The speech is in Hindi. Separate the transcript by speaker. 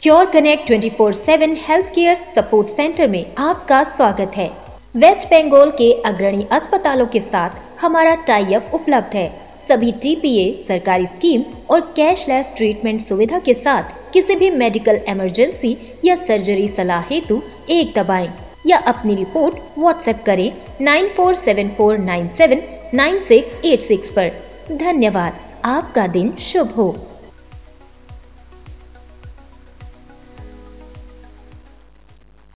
Speaker 1: Cure connect 24/7 health care support centre में आपका स्वागत है। वेस्ट बंगाल के अग्रणी अस्पतालों के साथ हमारा टाई अप उपलब्ध है। सभी TPA, सरकारी स्कीम और कैशलेस ट्रीटमेंट सुविधा के साथ किसी भी मेडिकल इमरजेंसी या सर्जरी सलाह हेतु एक दबाएं या अपनी रिपोर्ट व्हाट्सएप करें 9474979686 पर। धन्यवाद। आपका दिन शुभ हो।